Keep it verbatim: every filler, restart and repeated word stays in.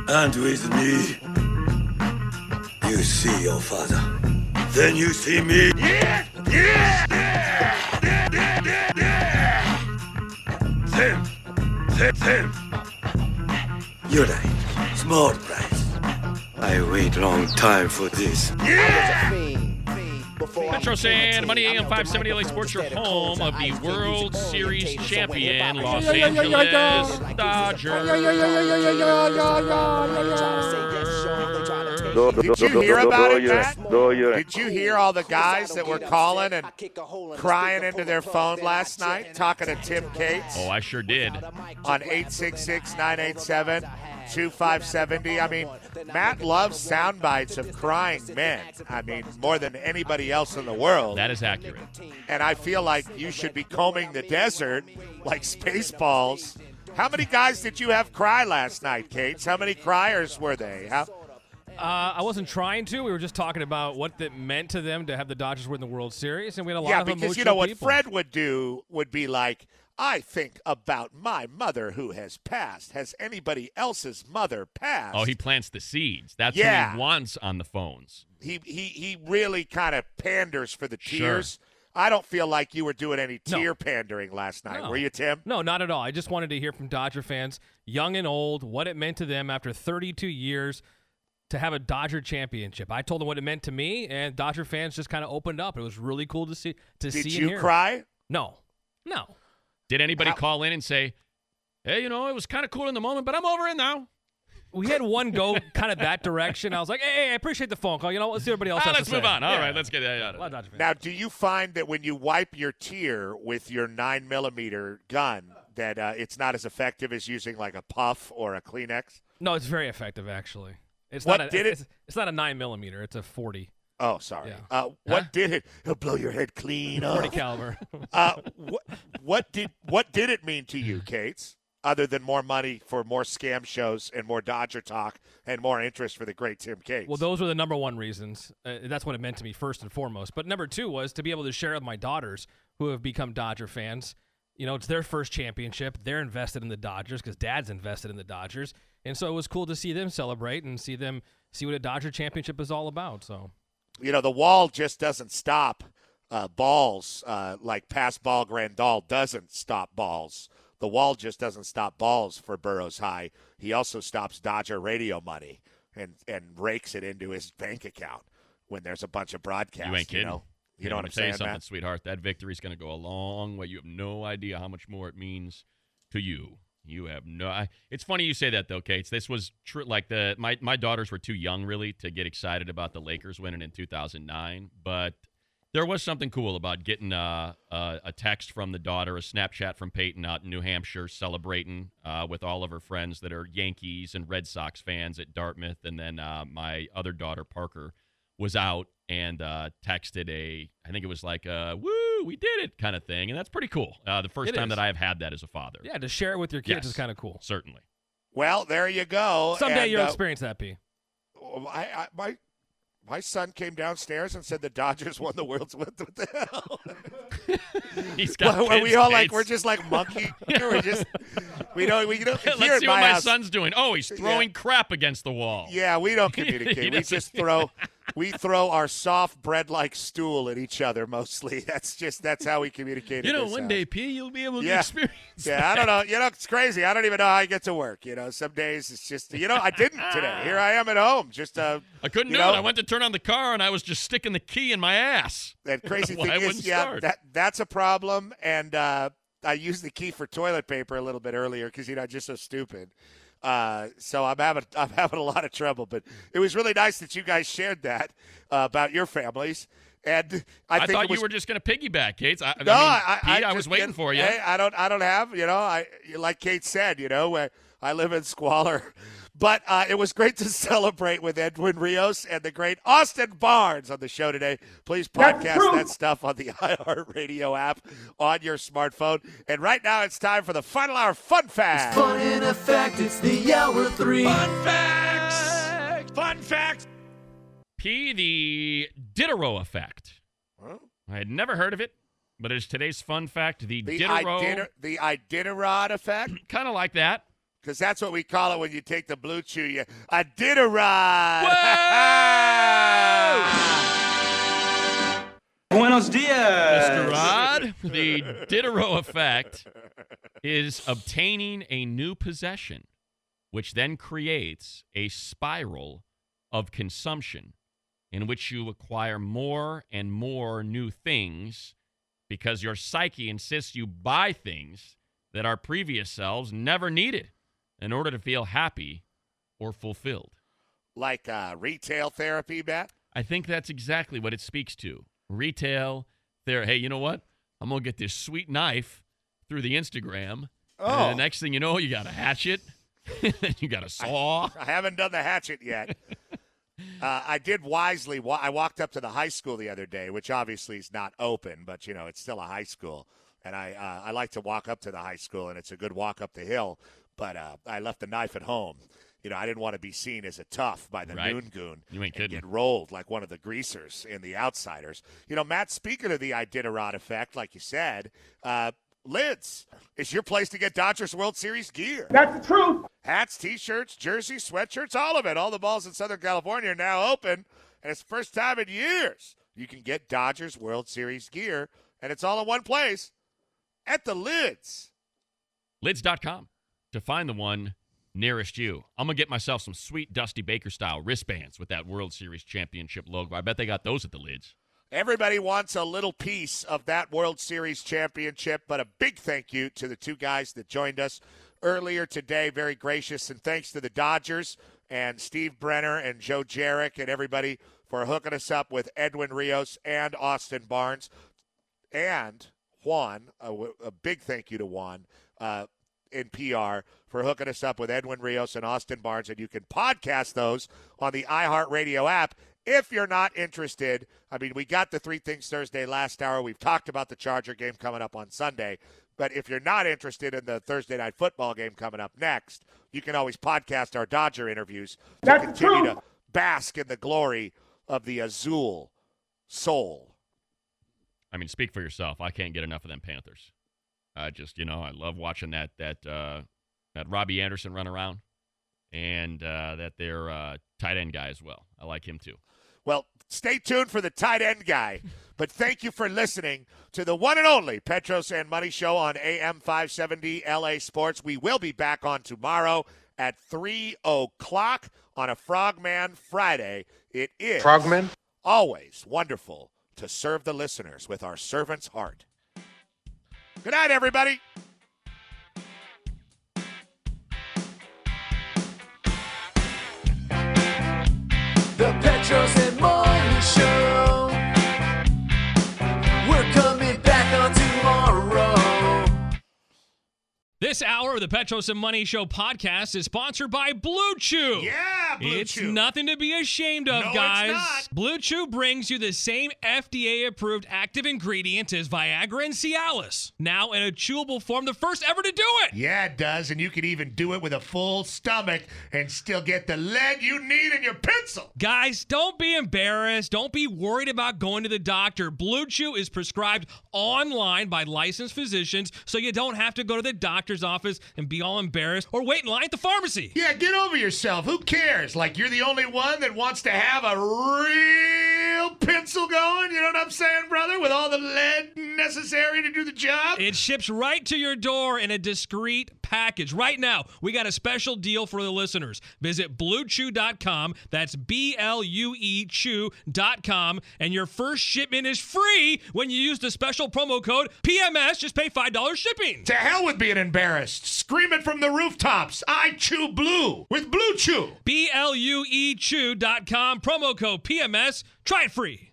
And with me, you see your father. Then you see me. Yeah! Yeah! Yeah! Yeah! Yeah! Yeah! Them! Them! Them! You're right. Small price. I wait long time for this. Yeah! Metro San, Money A M five seventy L A Sports, your home of the World Series champion, Los Angeles Dodgers. Did you hear about it, Matt? Did you hear all the guys that were calling and crying into their phone last night, talking to Tim Cates? Oh, I sure did. On eight six six, nine eight seven, two five seven zero. I mean, Matt loves sound bites of crying men. I mean, more than anybody else in the world. That is accurate. And I feel like you should be combing the desert like Spaceballs. How many guys did you have cry last night, Cates? How many criers were they? How? Uh, I wasn't trying to. We were just talking about what it meant to them to have the Dodgers win the World Series, and we had a lot yeah, of because emotional you know what people. Fred would do would be like, I think about my mother who has passed. Has anybody else's mother passed? Oh, he plants the seeds. That's Yeah. what he wants on the phones. He he he really kind of panders for the tears. Sure. I don't feel like you were doing any No. tear pandering last night. No. Were you, Tim? No, not at all. I just wanted to hear from Dodger fans, young and old, what it meant to them after thirty-two years to have a Dodger championship. I told them what it meant to me, and Dodger fans just kind of opened up. It was really cool to see. To Did see you and hear. cry? No, no. Did anybody How- call in and say, hey, you know, it was kind of cool in the moment, but I'm over it now? We had one go kind of that direction. I was like, hey, hey, I appreciate the phone call. You know, let's see what everybody else Ah, has let's to move say. on. All Yeah. right, let's get that out A of lot of there. Dodger fans. Now, do you find that when you wipe your tear with your nine millimeter gun, that uh, it's not as effective as using like a puff or a Kleenex? No, it's very effective, actually. It's What not a, did it- It's, it's not a nine millimeter. It's a forty. Oh, sorry. Yeah. Uh, what did it? It'll blow your head clean forty off. caliber. Uh, what, what did what did it mean to you, Cates? Other than more money for more scam shows and more Dodger talk and more interest for the great Tim Cates. Well, those were the number one reasons. Uh, that's what it meant to me first and foremost. But number two was to be able to share with my daughters who have become Dodger fans. You know, it's their first championship. They're invested in the Dodgers because Dad's invested in the Dodgers. And so it was cool to see them celebrate and see them see what a Dodger championship is all about. So, you know, the wall just doesn't stop uh, balls uh, like pass ball Grandal doesn't stop balls. The wall just doesn't stop balls for Burroughs High. He also stops Dodger radio money and, and rakes it into his bank account when there's a bunch of broadcasts. You ain't kidding. You know, you Hey, know let what me I'm tell you saying, something, Matt? sweetheart. That victory's going to go a long way. You have no idea how much more it means to you. You have no. I, it's funny you say that though, Cates. This was true. Like the my my daughters were too young really to get excited about the Lakers winning in two thousand nine, but there was something cool about getting uh, uh, a text from the daughter, a Snapchat from Peyton out in New Hampshire, celebrating uh, with all of her friends that are Yankees and Red Sox fans at Dartmouth, and then uh, my other daughter Parker was out and uh, texted a, I think it was like a, woo, we did it kind of thing. And that's pretty cool. Uh, the first It time is. that I have had that as a father. yeah, to share it with your kids Yes. is kind of cool. Certainly. Well, there you go. Someday And, you'll uh, experience that, P. I, I, my my son came downstairs and said the Dodgers won the World's. What the hell? He's got Well, kids, we all like Cates. we're just like monkey. We're just we don't we don't. Let's here see at what my my house, son's doing. Oh, he's throwing crap against the wall. Yeah, we don't He communicate. we doesn't- just throw we throw our soft bread-like stool at each other mostly. That's just that's how we communicate. You in know, this one house. day, P, you'll be able to Yeah. experience Yeah, I don't know. You know, it's crazy. I don't even know how I get to work. You know, some days it's just you know I didn't today. Here I am at home. Just uh, I couldn't you do know, it. I went to turn on the car, and I was just sticking the key in my ass. That crazy Why thing it is, wouldn't yeah, start. that that's a problem. And uh, I used the key for toilet paper a little bit earlier because you know I'm just so stupid. Uh, so I'm having I'm having a lot of trouble. But it was really nice that you guys shared that uh, about your families. And I, I, think thought it was, you were just going to piggyback, Cates. I, I no, mean, I, I, Pete, I, just was waiting get- for you. Hey, I don't I don't have you know I like Kate said you know I, I live in squalor. But uh, it was great to celebrate with Edwin Rios and the great Austin Barnes on the show today. Please podcast that stuff on the iHeartRadio app on your smartphone. And right now it's time for the Final Hour Fun Fact. Fun in effect, it's the hour three. Fun facts! Fun facts! P, the Diderot effect. Huh? I had never heard of it, but it is today's fun fact. The, The, Diderot, Idinter- the Iditarod effect. kind of like that. Because that's what we call it when you take the Blue Chew. You I did a ride. Buenos dias. Mister Rod, the Diderot effect is obtaining a new possession, which then creates a spiral of consumption in which you acquire more and more new things because your psyche insists you buy things that our previous selves never needed in order to feel happy or fulfilled. Like uh, retail therapy, Matt? I think that's exactly what it speaks to. Retail therapy. Hey, you know what? I'm going to get this sweet knife through the Instagram. Oh. And the next thing you know, you got a hatchet. Then you got a saw. I, I haven't done the hatchet yet. uh, I did wisely. Wa- I walked up to the high school the other day, which obviously is not open, but, you know, it's still a high school. And I uh, I like to walk up to the high school, and it's a good walk up the hill. But uh, I left the knife at home. You know, I didn't want to be seen as a tough by the Right. noon goon You ain't and kidding. get rolled like one of the greasers in The Outsiders. You know, Matt, speaking of the Iditarod effect, like you said, uh, Lids is your place to get Dodgers World Series gear. That's the truth. Hats, T-shirts, jerseys, sweatshirts, all of it. All the balls in Southern California are now open, and it's the first time in years you can get Dodgers World Series gear, and it's all in one place at the Lids. Lids dot com to find the one nearest you. I'm going to get myself some sweet Dusty Baker-style wristbands with that World Series championship logo. I bet they got those at the Lids. Everybody wants a little piece of that World Series championship, but a big thank you to the two guys that joined us earlier today. Very gracious, and thanks to the Dodgers and Steve Brenner and Joe Jarek and everybody for hooking us up with Edwin Rios and Austin Barnes. And Juan, a, a big thank you to Juan uh, in P R for hooking us up with Edwin Rios and Austin Barnes. And you can podcast those on the iHeartRadio app. If you're not interested, I mean, we got the Three Things Thursday last hour. We've talked about the Charger game coming up on Sunday. But if you're not interested in the Thursday night football game coming up next, you can always podcast our Dodger interviews to That's continue true. to bask in the glory of the Azul soul. I mean, speak for yourself. I can't get enough of them Panthers. I just, you know, I love watching that that uh, that Robbie Anderson run around, and uh, that their uh, tight end guy as well. I like him too. Well, stay tuned for the tight end guy. But thank you for listening to the one and only Petros and Money Show on A M five seventy L A Sports. We will be back on tomorrow at three o'clock on a Frogman Friday. It is Frogman? always wonderful to serve the listeners with our servant's heart. Good night, everybody. The Petros and Money Show. We're coming back on tomorrow. This hour of the Petros and Money Show podcast is sponsored by Blue Chew. Yeah, Blue It's Chew. nothing to be ashamed of, No, it's guys. not. Blue Chew brings you the same F D A-approved active ingredients as Viagra and Cialis. Now in a chewable form, the first ever to do it. Yeah, it does, and you can even do it with a full stomach and still get the lead you need in your pencil. Guys, don't be embarrassed. Don't be worried about going to the doctor. Blue Chew is prescribed online by licensed physicians, so you don't have to go to the doctor's office and be all embarrassed or wait in line at the pharmacy. Yeah, get over yourself. Who cares? Like, you're the only one that wants to have a real pencil going, you know what I'm saying, brother? With all the lead necessary to do the job? It ships right to your door in a discreet package. Right now, we got a special deal for the listeners. Visit blue chew dot com. That's B L U E chew dot com. And your first shipment is free when you use the special promo code P M S. Just pay five dollars shipping. To hell with being embarrassed. Scream it from the rooftops. I chew blue with Blue Chew. B L U E chew dot com. Promo code P M S. Try it free.